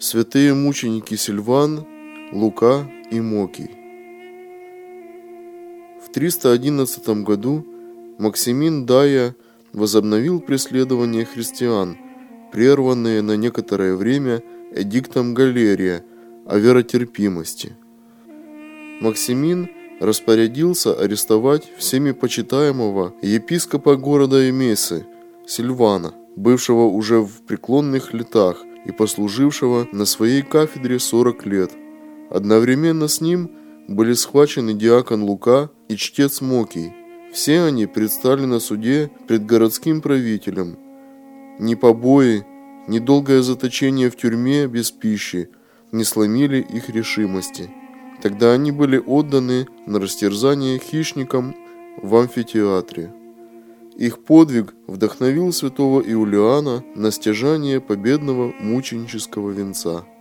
Святые мученики Сильван, Лука и Мокий. В 311 году Максимин Дая возобновил преследование христиан, прерванные на некоторое время эдиктом Галерия о веротерпимости. Максимин распорядился арестовать всеми почитаемого епископа города Эмесы, Сильвана, бывшего уже в преклонных летах и послужившего на своей кафедре 40 лет. Одновременно с ним были схвачены диакон Лука и чтец Мокий. Все они предстали на суде пред городским правителем. Ни побои, ни долгое заточение в тюрьме без пищи не сломили их решимости. Тогда они были отданы на растерзание хищникам в амфитеатре. Их подвиг вдохновил святого Иулиана на стяжание победного мученического венца.